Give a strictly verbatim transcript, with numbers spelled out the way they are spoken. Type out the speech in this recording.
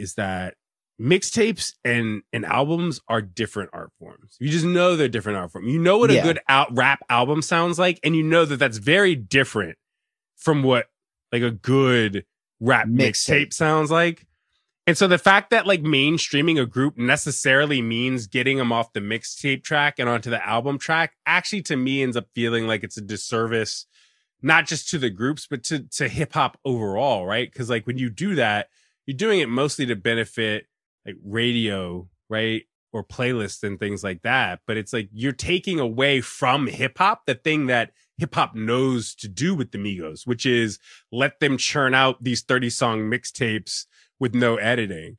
is that mixtapes and and albums are different art forms. You just know they're different art forms. You know what a Yeah. good out rap album sounds like, and you know that that's very different from what like a good rap Mixtape. mixtape sounds like. And so the fact that like mainstreaming a group necessarily means getting them off the mixtape track and onto the album track actually to me ends up feeling like it's a disservice, not just to the groups, but to, to hip hop overall, right? Because like when you do that, you're doing it mostly to benefit like radio, right? Or playlists and things like that. But it's like you're taking away from hip hop the thing that hip hop knows to do with the Migos, which is let them churn out these thirty song mixtapes with no editing.